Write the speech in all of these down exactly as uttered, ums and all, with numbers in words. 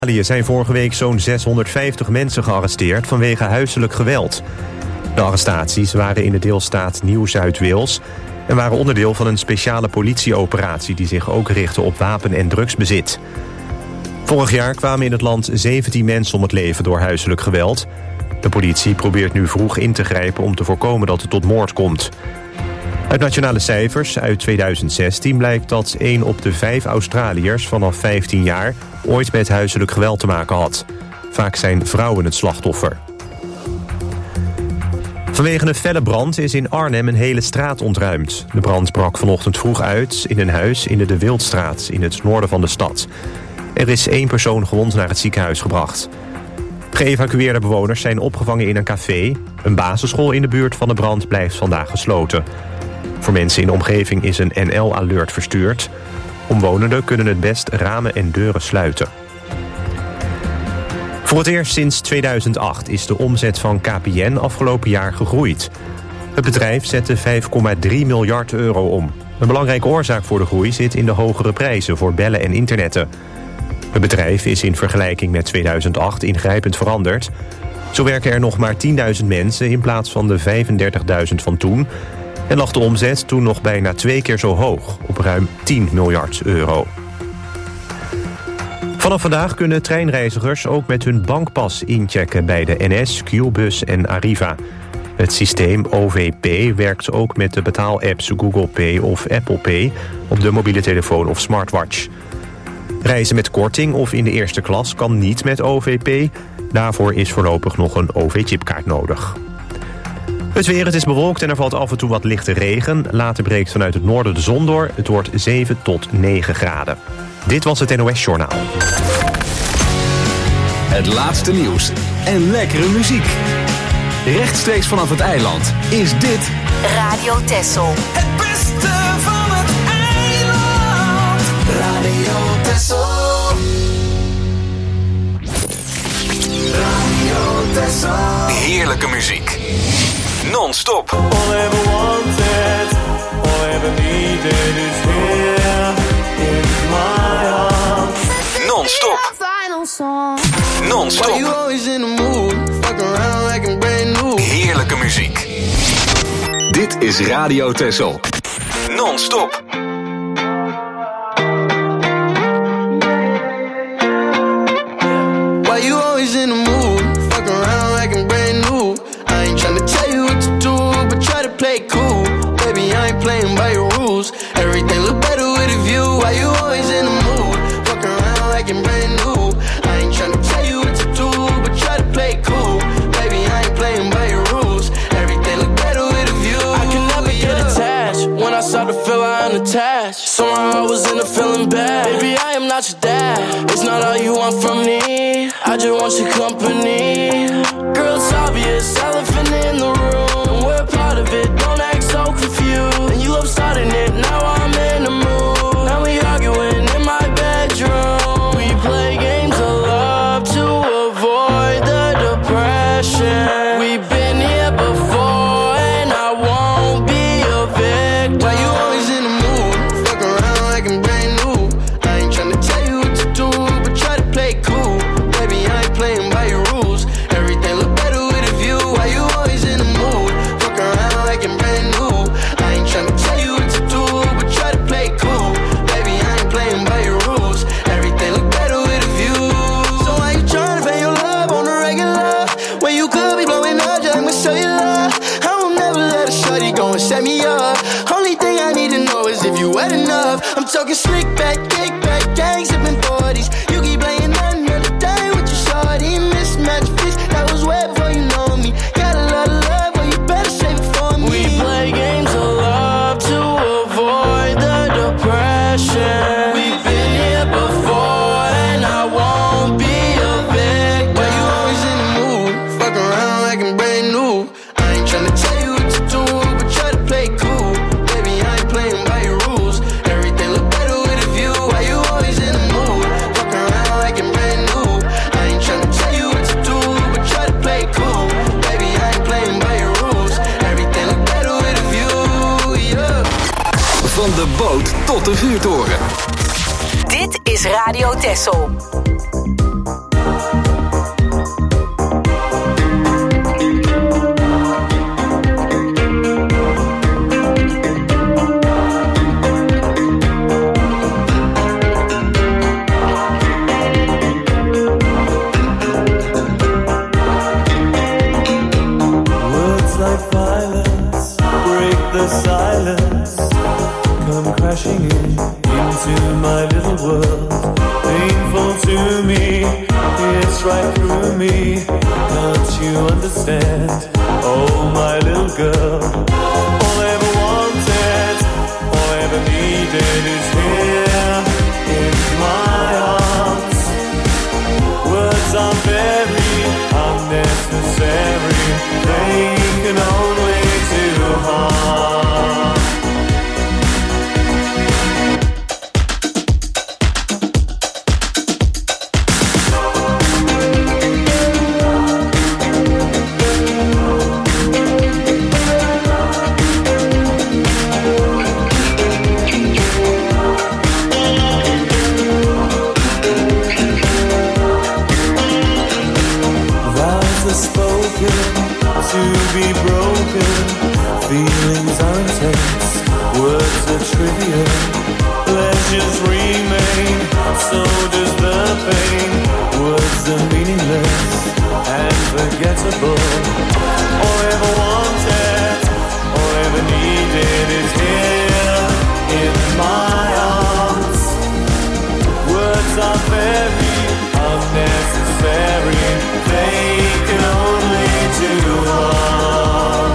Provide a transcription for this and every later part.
In Italië zijn vorige week zo'n zeshonderdvijftig mensen gearresteerd vanwege huiselijk geweld. De arrestaties waren in de deelstaat Nieuw-Zuid-Wales en waren onderdeel van een speciale politieoperatie die zich ook richtte op wapen- en drugsbezit. Vorig jaar kwamen in het land zeventien mensen om het leven door huiselijk geweld. De politie probeert nu vroeg in te grijpen om te voorkomen dat het tot moord komt. Uit nationale cijfers uit tweeduizend zestien blijkt dat één op de vijf Australiërs vanaf vijftien jaar ooit met huiselijk geweld te maken had. Vaak zijn vrouwen het slachtoffer. Vanwege een felle brand is in Arnhem een hele straat ontruimd. De brand brak vanochtend vroeg uit in een huis in de De Wildstraat in het noorden van de stad. Er is één persoon gewond naar het ziekenhuis gebracht. Geëvacueerde bewoners zijn opgevangen in een café. Een basisschool in de buurt van de brand blijft vandaag gesloten. Voor mensen in de omgeving is een N L-alert verstuurd. Omwonenden kunnen het best ramen en deuren sluiten. Voor het eerst sinds tweeduizend acht is de omzet van K P N afgelopen jaar gegroeid. Het bedrijf zette vijf komma drie miljard euro om. Een belangrijke oorzaak voor de groei zit in de hogere prijzen voor bellen en internetten. Het bedrijf is in vergelijking met tweeduizend acht ingrijpend veranderd. Zo werken er nog maar tienduizend mensen in plaats van de vijfendertigduizend van toen. En lag de omzet toen nog bijna twee keer zo hoog, op ruim tien miljard euro. Vanaf vandaag kunnen treinreizigers ook met hun bankpas inchecken bij de N S, Qbus en Arriva. Het systeem O V P werkt ook met de betaalapps Google Pay of Apple Pay op de mobiele telefoon of smartwatch. Reizen met korting of in de eerste klas kan niet met O V P. Daarvoor is voorlopig nog een O V-chipkaart nodig. Het weer, het is bewolkt en er valt af en toe wat lichte regen. Later breekt vanuit het noorden de zon door. Het wordt zeven tot negen graden. Dit was het N O S-journaal. Het laatste nieuws en lekkere muziek. Rechtstreeks vanaf het eiland is dit Radio Texel. Het beste van het eiland. Radio Texel. Radio Texel. heerlijke muziek. Non-stop. All I ever wanted, all I ever needed is here in my arms. Non-stop. Non-stop. Heerlijke muziek. Dit is Radio Texel. Non-stop. Why you always in the mood? Fuck around like I'm brand new. I ain't tryna tell you what to do, but try to play cool. Baby, I ain't playing by your rules. Everything look better with a view. Why you always in the mood? Fuck around like I'm brand new. I ain't tryna tell you what to do, but try to play cool. Baby, I ain't playing by your rules. Everything look better with a view. I can never get attached. When I start to feel I'm attached, somehow I was in a feeling bad. Baby, I am not your dad. It's not all you want from me. I just want your company. Girl, it's obvious, elephant in the room. We're part of it, don't act so confused. And you love starting it, now I'm in the mood. Now we arguing in my bedroom. We play games of love to avoid the depression. We've been here before and I won't be a victim. Why you always in the mood? Fuck around like I'm brand new. I ain't tryna tell you what to do, but try to play cool. Baby, I ain't playing by your rules. Everything look better with a view. Why you always in the mood? Fuck around like I'm brand new. I ain't tryna tell you what to do, but try to play cool. Baby, I ain't playing by your rules. Everything look better with a view. So why you tryna pay your love on the regular? When you could be blowing up just like my cellular. I will never let a shorty go and set me up. Only thing I need to know is if you wet enough. I'm talking slick back, kick back, gang sipping forties. You keep playing another day with your shorty. Mismatch fish, that was wet before you know me. Got a lot of love, but you better save it for me. We play games of love to avoid the depression. We've been here before and I won't be a victim. Why you always in the mood? Fuck around like I'm brand new. I ain't tryna tell you what to do, but try to play cool. Baby, I ain't playing by your rules. Everything look better with a view. Why you always in the mood? Fuck around like I'm brand new. I ain't tryna tell you what to do, but try to play cool. Baby, I ain't playing by your rules. Everything look better with a view, yeah. Van de boot tot de vuurtoren. Dit is Radio Texel. cuts right through me. Don't you understand? Oh, my little girl. All I ever wanted, all I ever needed is here in my arms. Words are very unnecessary. They can only do harm. To be broken, feelings are intense, words are trivial, pleasures remain, so does the pain. Words are meaningless and forgettable. All I ever wanted, all I ever needed is here in my arms. Words are very unnecessary, they can only do harm.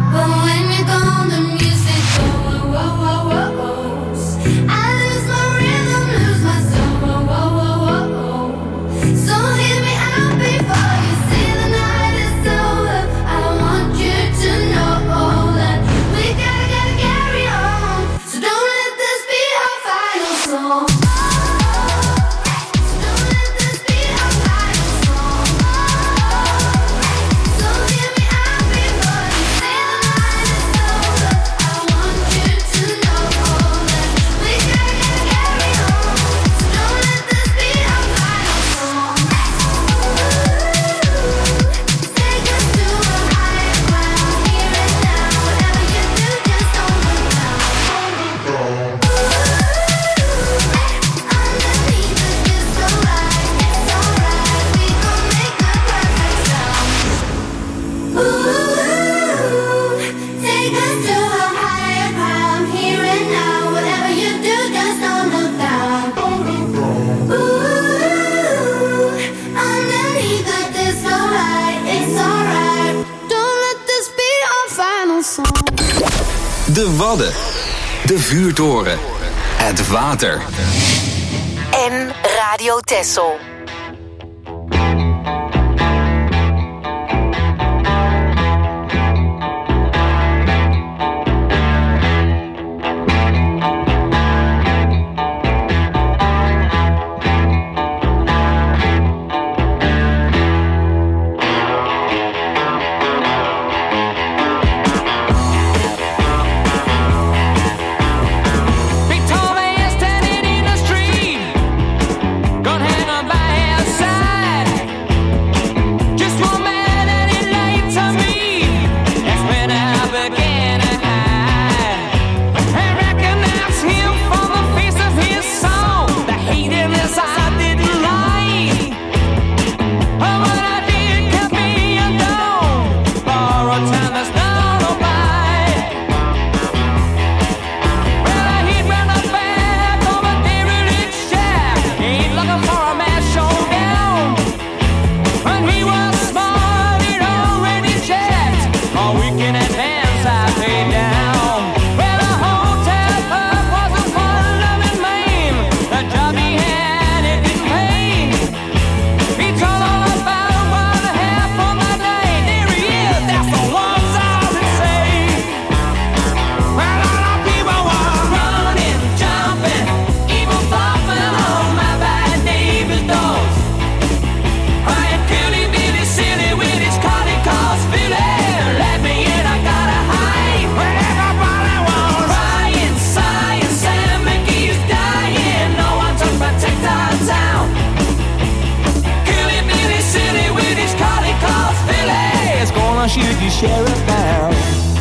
De Wadden. De Vuurtoren. Het water. En Radio Texel. Should you share it now?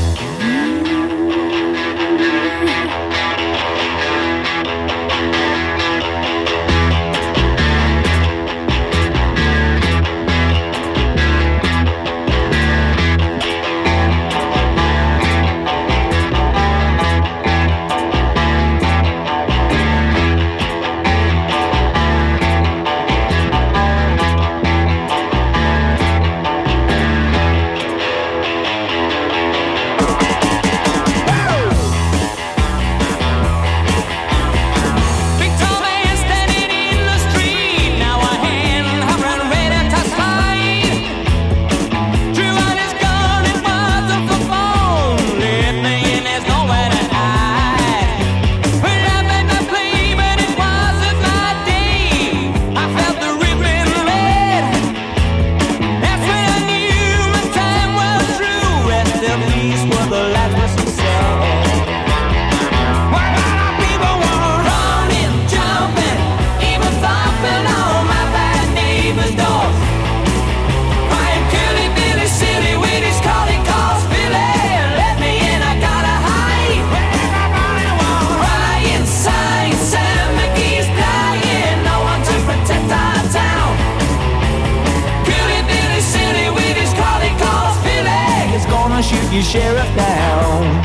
You share it down.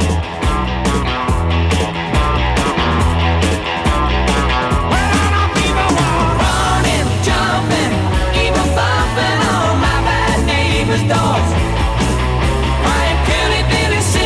Doors. I am Billy Billy.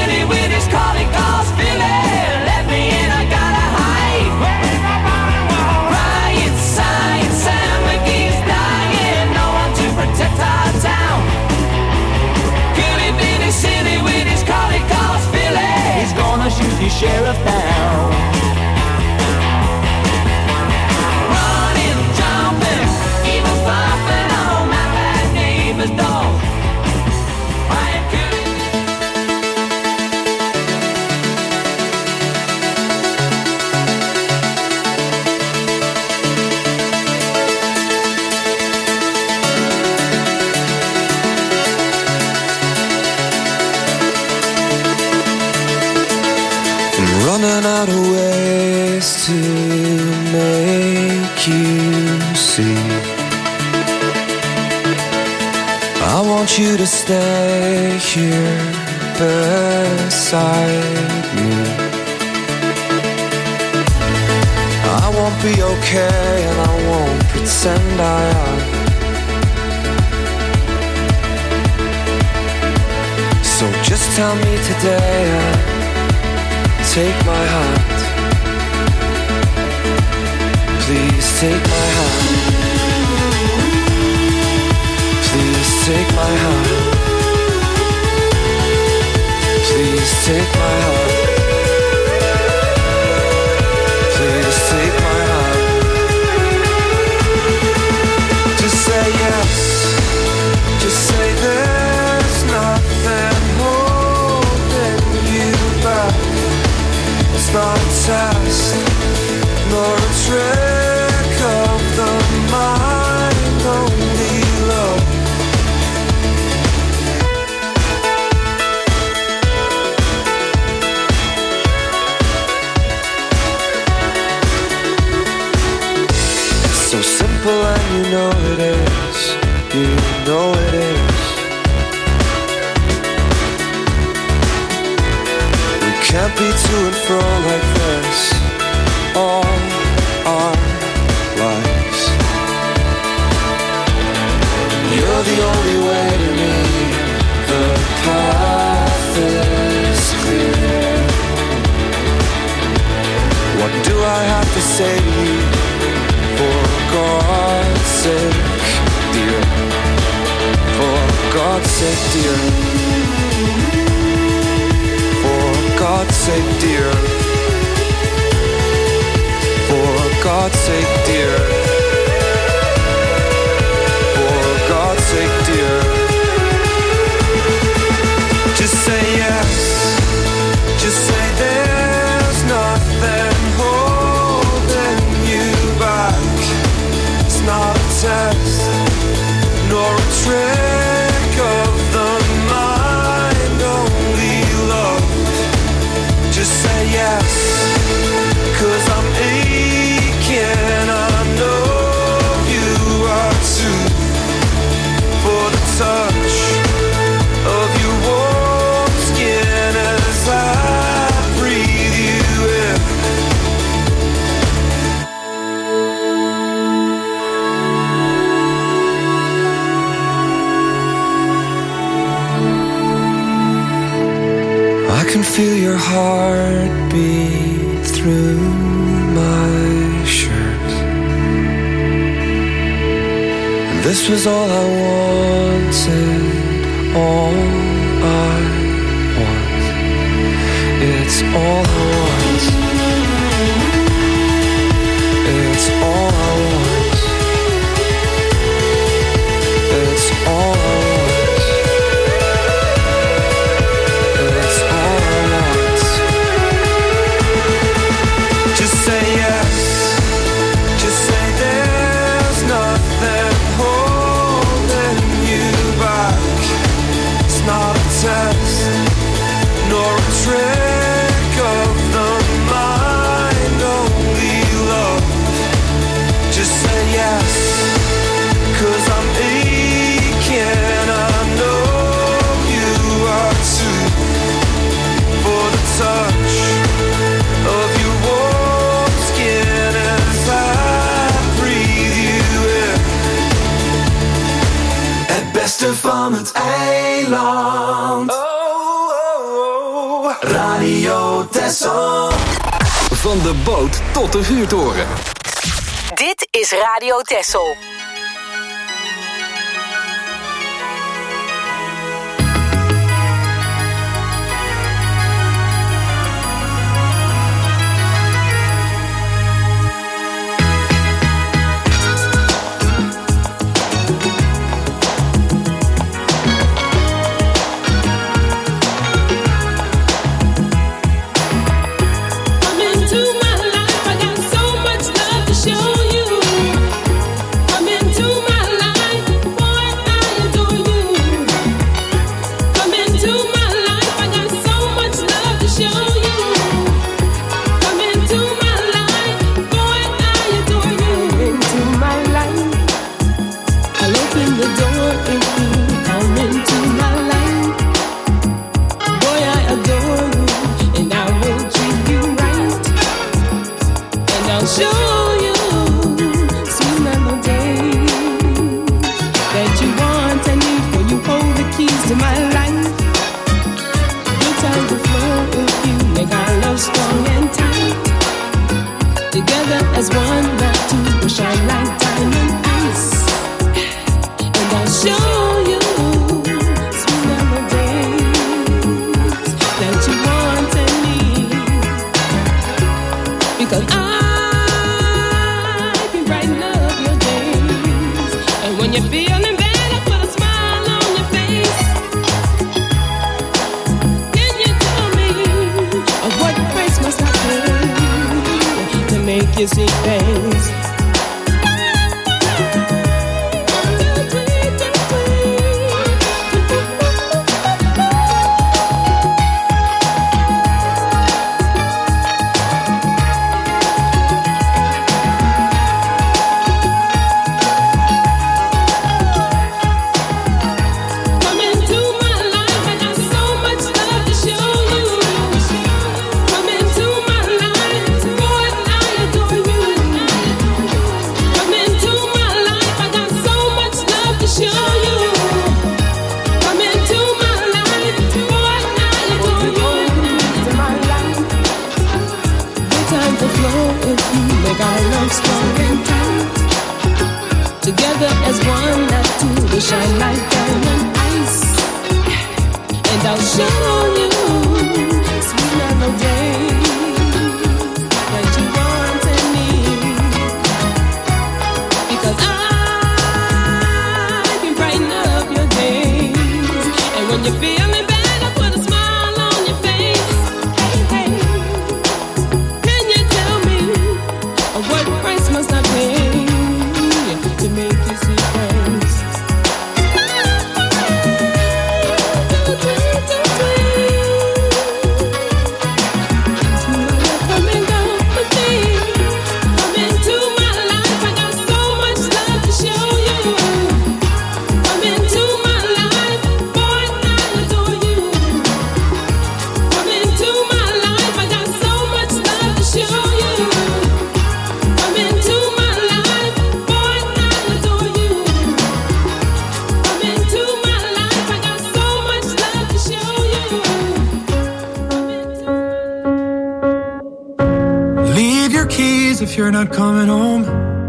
out of ways to make you see. I want you to stay here beside me. I won't be okay and I won't pretend I am. So just tell me today and take my hand. Please take my hand. Please take my hand. Please take my hand. Please take my hand. Just say yes. Just say there's nothing holding you back. It's not a test, nor a trick of the mind, only love. So simple and you know it is, you know it is. We can't be to and fro like this all our lives. You're the only way to me, the path is clear. What do I have to say to you? For God's sake, dear. For God's sake, dear. For God's sake, dear. For God's sake, dear. For God's sake, dear. Just say yes. Just say there's nothing holding you back. It's not a test, nor a trick of the mind, only love. Just say yes, 'cause I'm aching, I know you are too. For the touch of your warm skin as I breathe you in. I can feel your heartbeat through my shirt. And this was all I wanted, all I want. It's all I want. It's all I want. It's all I want. It's all I want. Just say yes. Just say there's nothing holding you back. It's not a test, nor a trick of the mind, only love. Just say yes, 'cause I'm aching, I know you are too. For the touch of your warm skin as I breathe you in. Het beste van het eiland. Oh, oh, oh. Radio Texel. Van de boot tot de vuurtoren. Dit is Radio Texel. Come into my life, I got so much love to show you. Come as one that two will shine like diamond ice. And I'll show you sweet melodies that you want and need. Because I can brighten up your days. And when you're feeling bad, I put a smile on your face. Can you tell me of what price must I pay to make you see things? Together as one, that two will shine like diamond ice. And I'll show you sweet melodies that you want and need. Because I can brighten up your days. And when you're feeling bad, I put a smile on your face. Hey, hey, can you tell me what price must I pay to make you see things? Come and go with me. Come into my life. I got so much love to show you. Come into my life, boy, I adore you. Come into my life. I got so much love to show you. Come into my life, boy, I adore you. Come into my life, I got so much love to show you. Leave your keys if you're not coming home.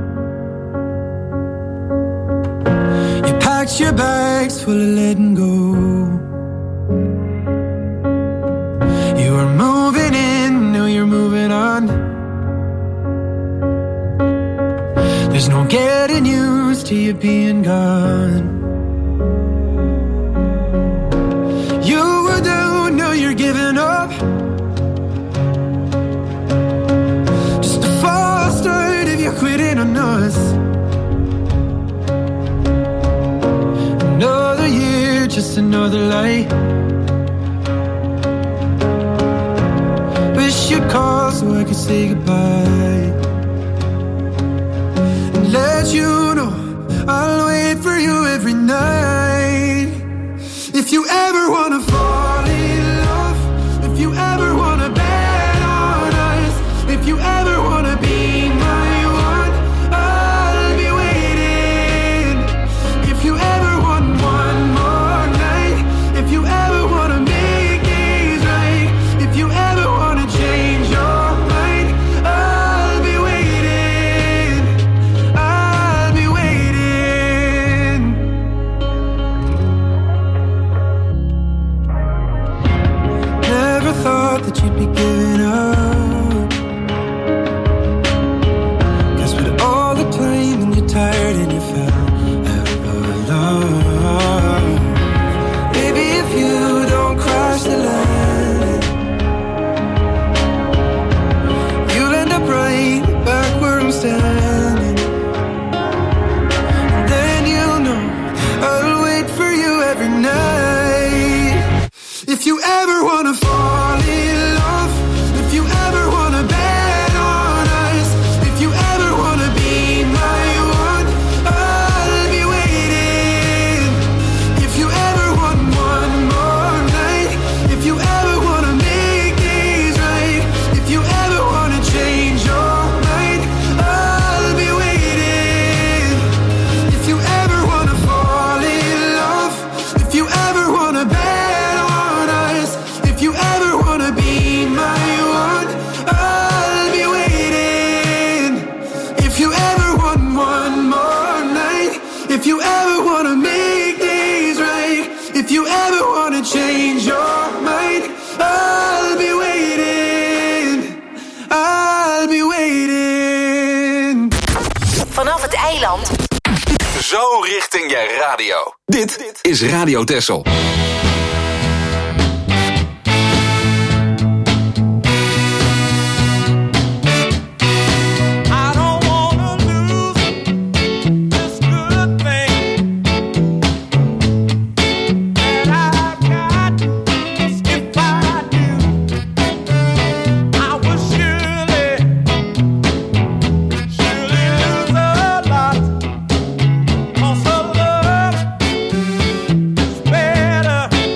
You packed your bags full of letting go. You were moving in, now you're moving on. There's no getting used to you being gone. You were down, now you're giving up. Just a false start if you're quitting on us. Another year, just another lie. Wish you'd call so I could say goodbye. Let you know I'll wait for you every night. If you ever wanna fall in love, if you ever wanna bet on us, if you ever wanna be my one, I'll be waiting. If you ever want one more night, if you ever wanna make things right, if you ever wanna change your mind, I'll be waiting. I'll be waiting. Never thought that you'd be giving up. 'Cause with all the time and you're tired and you fell out of love. Baby, if you don't cross the line, you'll end up right back where I'm standing. And then you'll know I'll wait for you every night. If you ever wanna fall in love, if you ever you ever wanna make things right, if you ever wanna change your mind, I'll be waiting, I'll be waiting. Vanaf het eiland. Zo richting je radio. Dit is Radio Texel. Better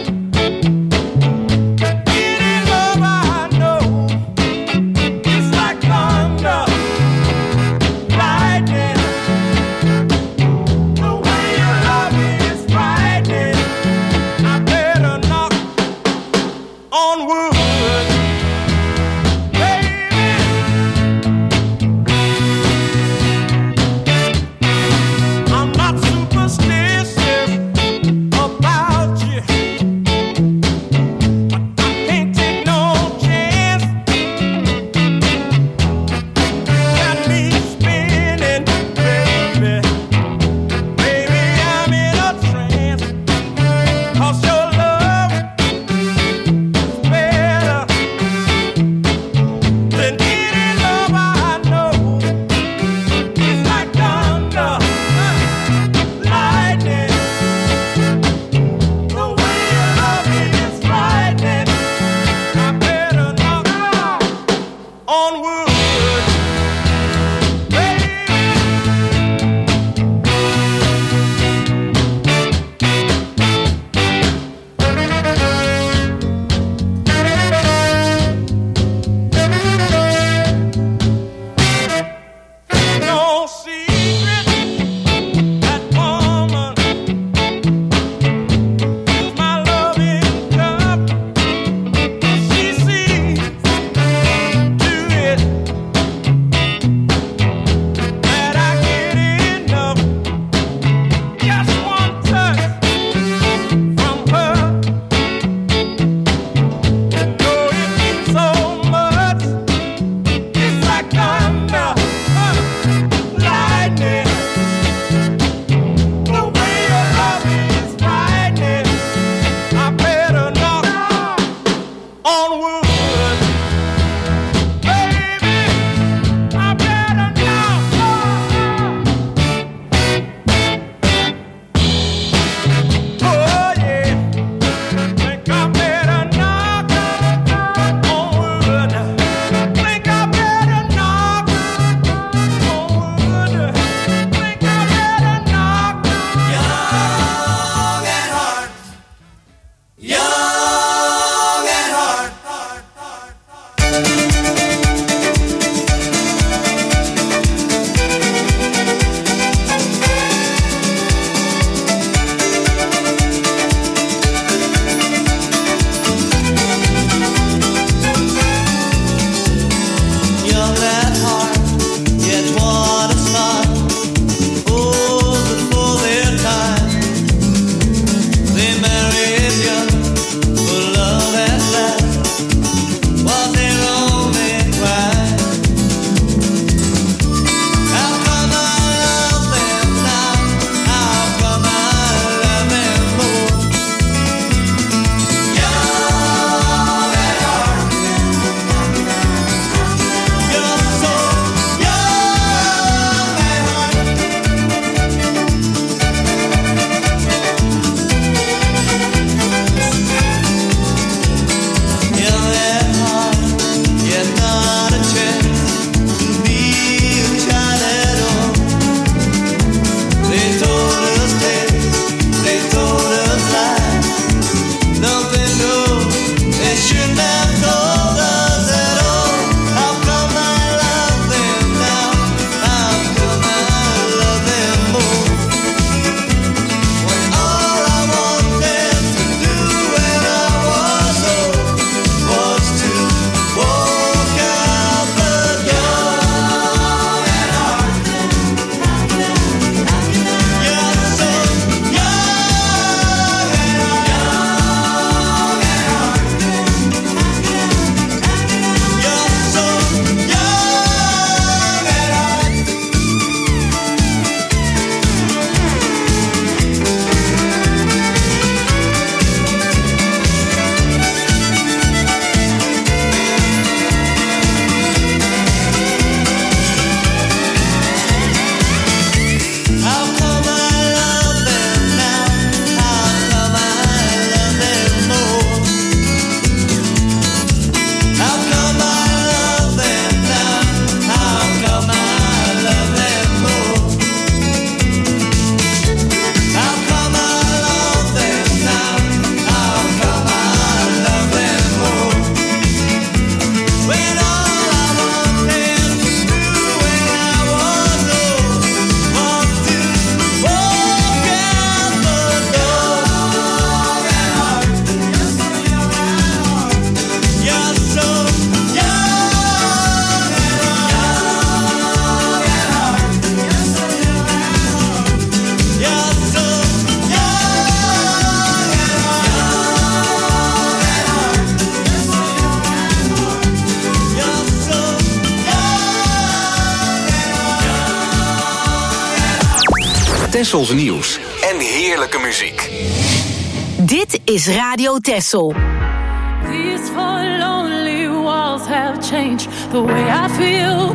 Tessels nieuws en heerlijke muziek. Dit is Radio Tessel. These four lonely walls have changed the way I feel.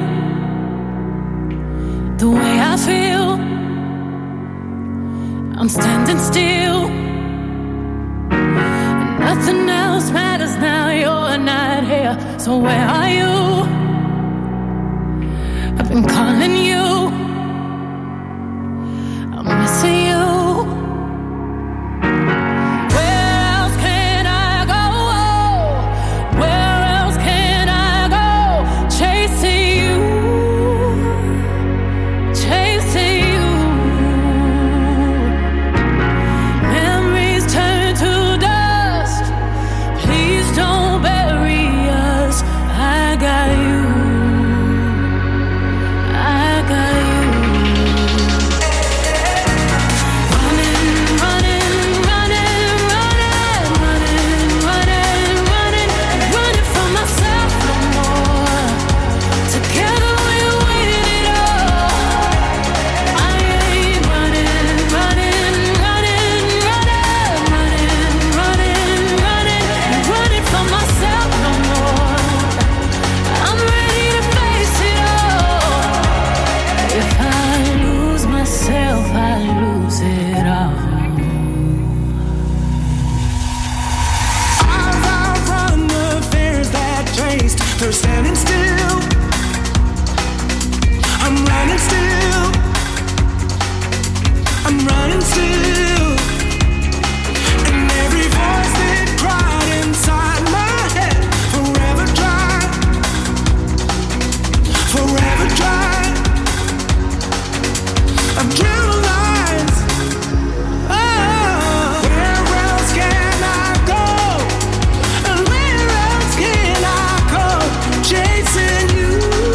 The way I feel. I'm standing still. Nothing else matters now, you're not here. So where are you? I've been calling you. I'm missing you. They're standing still. I'm running still. I'm running still. And every voice that cried inside my head, forever dry, forever dry. I've dreamt of lines. Oh, where else can I go? And where else can I go? Chasing you,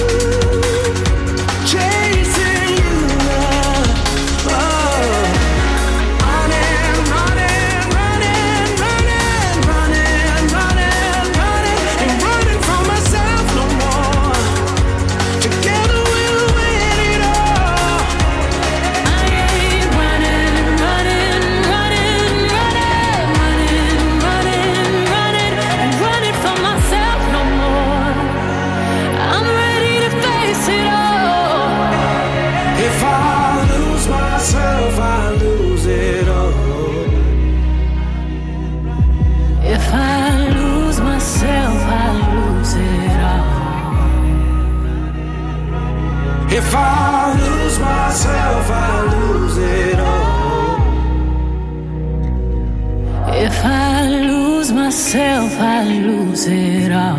chasing you, oh. Running, running, running, running, running, running, running. Ain't running from myself no more. Together we'll win it all. I ain't running, running, running, running, running, running, running. Ain't running from myself no more. I'm ready to face it all. If I lose myself, I lose it all. If I lose myself, I lose it all. If I lose myself, I lose it all. If I lose myself, I lose it all.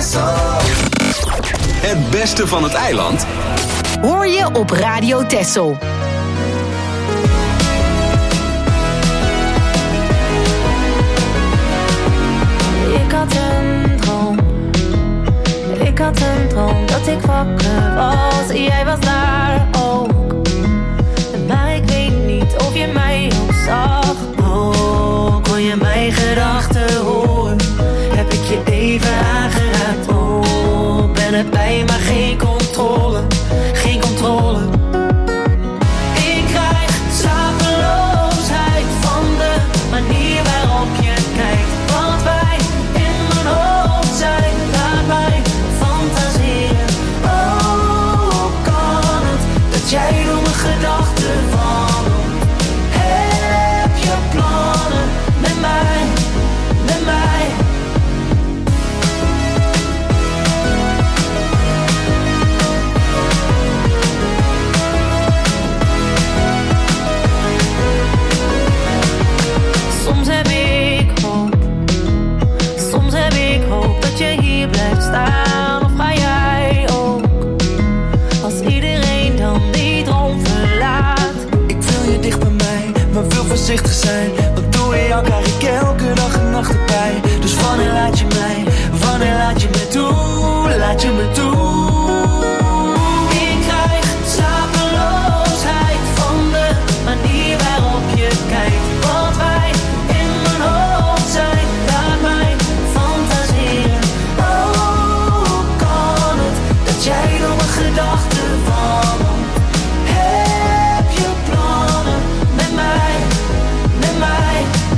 Texel. Het beste van het eiland Hoor je op Radio Texel. Ik had een droom. Ik had een droom dat ik wakker was. Jij was daar ook. Maar ik weet niet of je mij ook zag. Oh, kon je mijn gedachten horen? Heb ik je even aangeraakt? Oh, ben erbij, maar geen controle. Geen controle. Ik krijg slapeloosheid van de manier waarop je kijkt. Wat wij in mijn hoofd zijn, laat mij fantaseren. Oh, hoe kan het dat jij door mijn gedachten wandelt? Heb je plannen met mij, met mij? Soms heb ik hoop, soms heb ik hoop dat je hier blijft staan. Of ga jij ook, als iedereen dan die droom verlaat? Ik wil je dicht bij mij, maar wil voorzichtig zijn. Want doe je jou krijg ik elke dag en nacht erbij. Dus wanneer laat je mij, wanneer laat je me toe, laat je me toe. Ik krijg slapeloosheid van de manier waarop je kijkt. Wat wij in mijn hoofd zijn, laat mij fantaseren. Oh, hoe kan het dat jij door mijn gedachten wandelt? Heb je plannen met mij, met mij?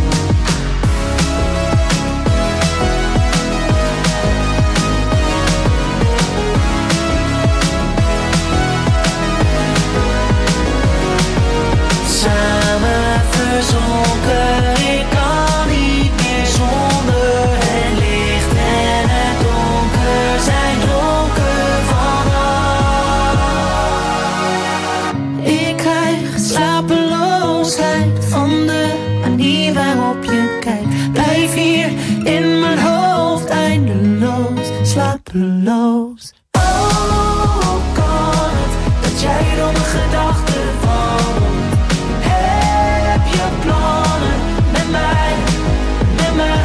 Samen verzonken, ik kan niet meer zonder. Het licht en het donker zijn dronken vanaf. Ik krijg slapeloosheid van de manier waarop je kijkt. Blijf hier in mijn hoofd eindeloos slapeloos. Oh, hoe kan het dat jij door mijn gedachten wandelt? Heb je plannen met mij, met mij?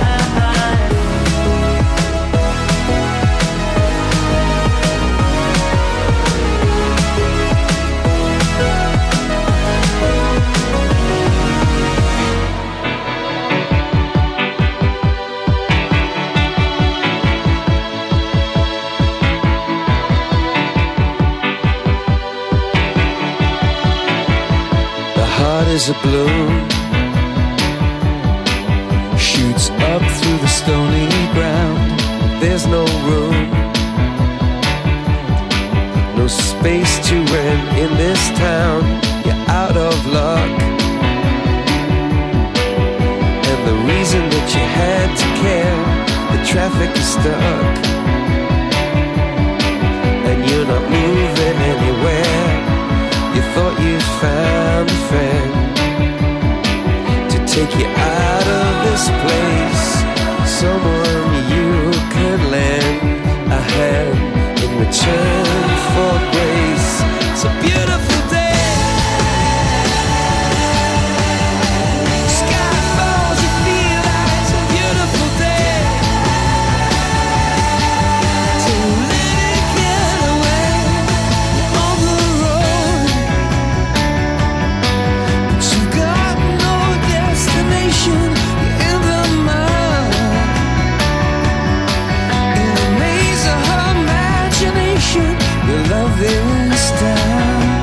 Heart is a balloon, shoots up through the stony ground. There's no room, no space to rent in this town. You're out of luck, and the reason that you had to care, the traffic is stuck, and you're not moving anywhere. You thought you found a friend to take you out of this place, someone you could lend a hand in return for grace. It's a beautiful day. Sky falls, you feel like it's a beautiful day to let it get away on the road. You've got no destination, you're in the mud, in the maze of her imagination. Your love is down.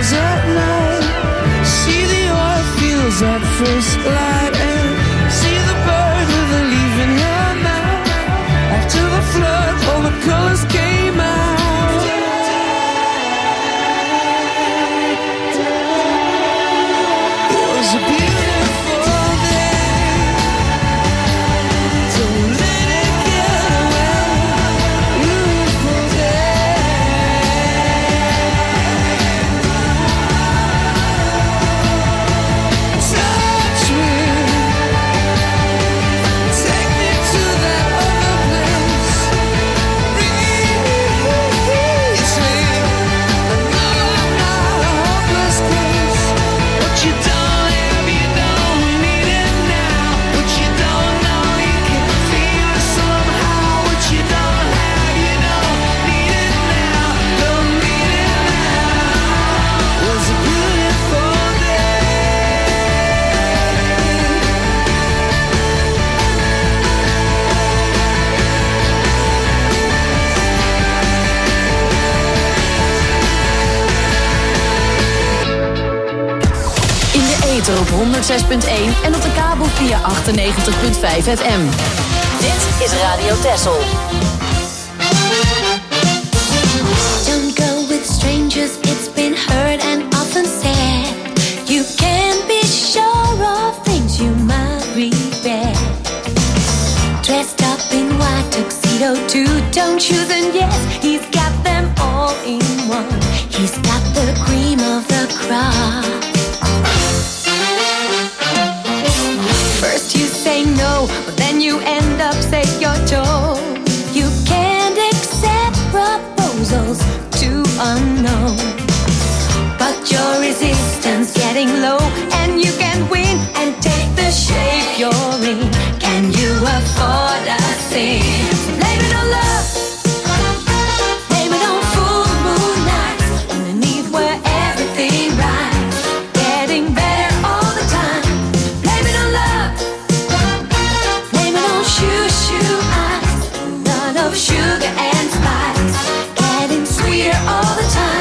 stars at night. See the oil fields at first light, and see the bird with a leaf in her mouth. After the flood, all the colors came out. It was a beautiful day. Don't let it get away. Beautiful touch me, take me to that other place. Release me. I know I'm not a hopeless case. What you don't have, you don't need it now. What you don't know, you can feel it somehow. What you don't have, you don't need it now. Don't need it now. Was a beautiful day. In de ether op honderdzes punt één en op de kabel via achtennegentig punt vijf F M. Dit is Radio Texel. Don't go with strangers, it's been heard and often said. You can be sure of things you might regret. Dressed up in white tuxedo too, don't choose and yes, he's got them all in one. He's got the cream of the crop. First you say no, but then you end up saying you're told. You can't accept proposals too unknown. But your resistance getting low, and you can win and take the shape you're in. Can you afford a thing? Blame it on love. Blame it on full moon nights, underneath where everything right, getting better all the time. Blame it on love. Blame it on shoo shoo eyes, none of sugar and spice, getting sweeter all the time.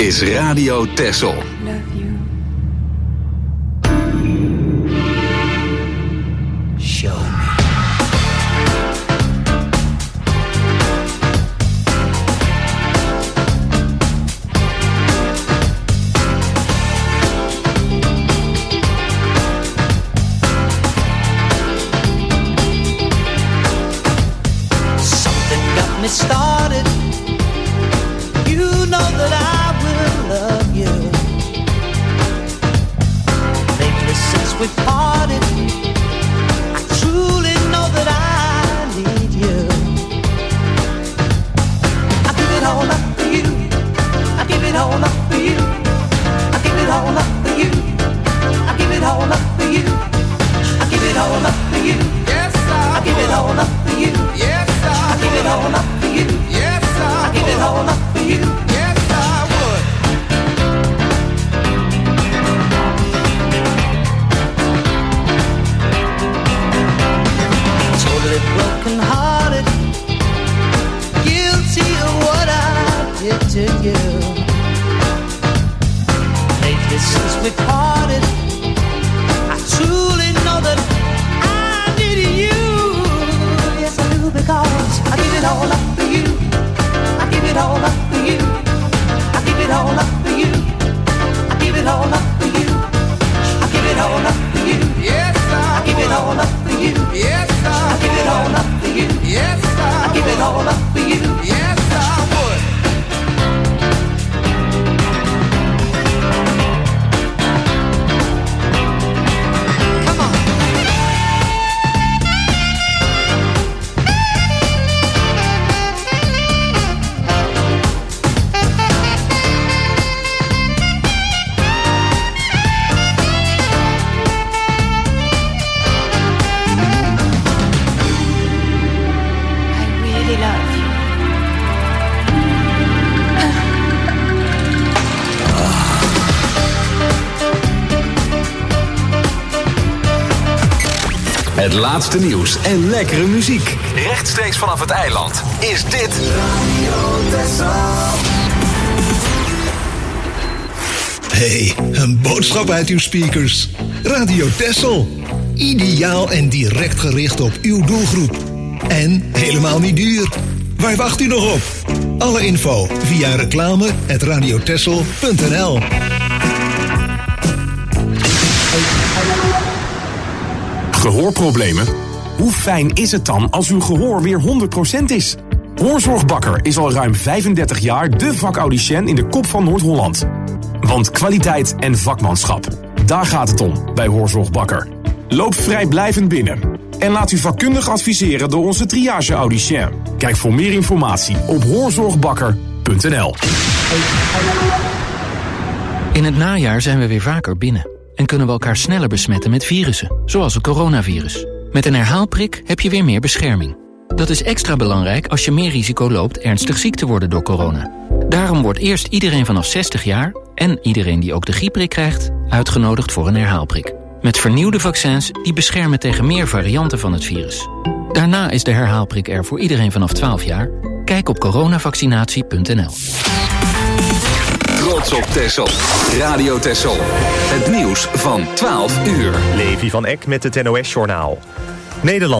is Radio Texel. Show me. Me started. You know that I will love you. Lately since we parted, I truly know that I need you. I give it all up for you. I give it all up for you. I give it all up for you. I give it all up for you. I give it all up for you. Yes, I, I give it all up for you. Yes, I, I give it all up. Yes, I, I give it all up for you. Yes, I would. Totally broken hearted, guilty of what I did to you. Lately since we parted, I truly know that I need you. Yes, I do, because I give it all up. I give it all up for you. I give it all up for you. I give it all up for you. I give it all up for you. Yes, I give it all up for you. Yes, I give it all up for you. Yes, I give it all up for you. Yes, I would. Come on. Het laatste nieuws en lekkere muziek. Rechtstreeks vanaf het eiland is dit Radio Texel. Hey, een boodschap uit uw speakers. Radio Texel. Ideaal en direct gericht op uw doelgroep. En helemaal niet duur. Waar wacht u nog op? Alle info via reclame at radiotexel punt n l. Gehoorproblemen? Hoe fijn is het dan als uw gehoor weer honderd procent is? Hoorzorg Bakker is al ruim vijfendertig jaar de vakaudiënt in de kop van Noord-Holland. Want kwaliteit en vakmanschap, daar gaat het om bij Hoorzorg Bakker. Loop vrijblijvend binnen en laat u vakkundig adviseren door onze triage-audicien. Kijk voor meer informatie op hoorzorgbakker punt n l. In het najaar zijn we weer vaker binnen en kunnen we elkaar sneller besmetten met virussen, zoals het coronavirus. Met een herhaalprik heb je weer meer bescherming. Dat is extra belangrijk als je meer risico loopt ernstig ziek te worden door corona. Daarom wordt eerst iedereen vanaf zestig jaar en iedereen die ook de griepprik krijgt uitgenodigd voor een herhaalprik. Met vernieuwde vaccins die beschermen tegen meer varianten van het virus. Daarna is de herhaalprik er voor iedereen vanaf twaalf jaar. Kijk op coronavaccinatie punt n l. Trots op Texel. Radio Texel. Het nieuws van twaalf uur. Levi van Eck met het N O S-journaal. Nederland